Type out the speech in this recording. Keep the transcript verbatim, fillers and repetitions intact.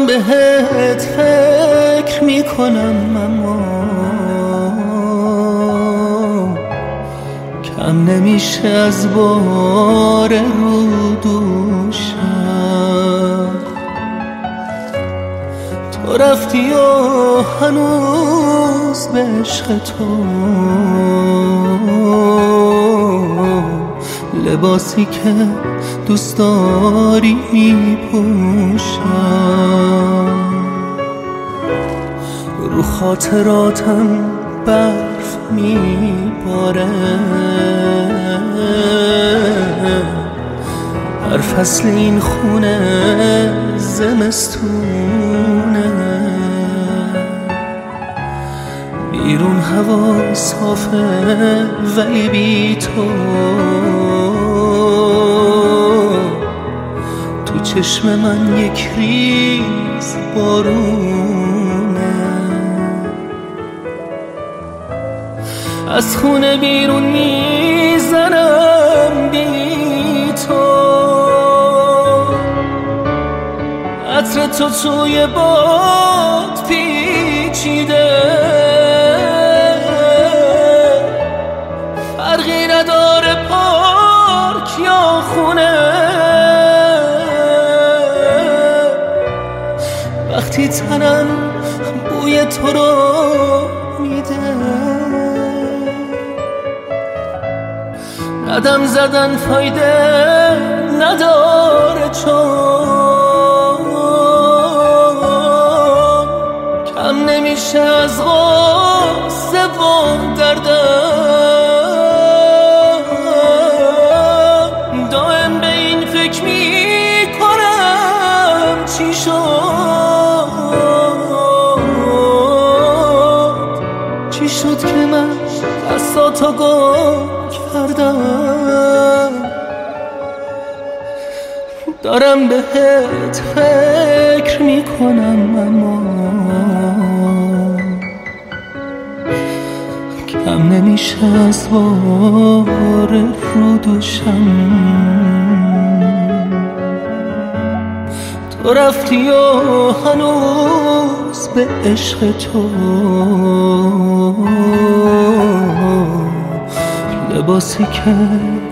بهت فکر میکنم اما کم نمیشه از بار رو دوشم. تو رفتی و هنوز به عشق تو لباسی که دوست داری میپوشم. رو خاطراتم برف میباره، هر فصل این خونه زمستونه. بیرون هوا صافه ولی بی تو تو چشم من یک ریز بارونه. از خونه بیرون میزنم بی تو، عطر تو توی باد پیچیده، فرقی نداره پارک یا خونه. وقتی تنم بوی تو رو میده، قدم زدن فایده نداره چون کم نمیشه از غصه و دردم. دائم به این فکر میکنم چی شد، چی شد که من دستاتو گم کردم. دارم بهت فکر میکنم اما کم نمیشه از بار رو دوشم. تو رفتی و هنوز به عشق تو لباسی که